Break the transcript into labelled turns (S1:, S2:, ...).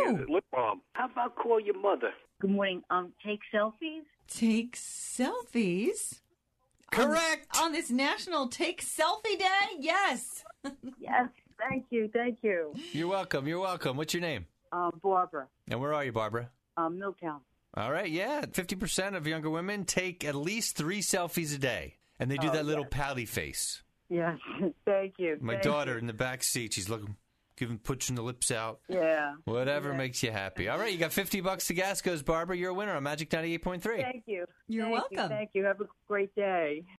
S1: you lip balm. How about call your mother?
S2: Good morning. Take selfies?
S3: Take selfies?
S4: Correct.
S3: On this National Take Selfie Day? Yes.
S2: Yes. Thank you. Thank you.
S4: You're welcome. You're welcome. What's your name?
S2: Barbara.
S4: And where are you, Barbara?
S2: Milltown.
S4: All right, yeah. 50% of younger women take at least 3 selfies a day. And they do that little pouty face.
S2: Yes. Thank you.
S4: My daughter in the back seat, she's looking, pushing the lips out.
S2: Yeah.
S4: Whatever makes you happy. All right, you got $50 to gas goes, Barbara. You're a winner on Magic 98.3.
S2: Thank you.
S3: You're welcome.
S2: Thank you. Have a great day.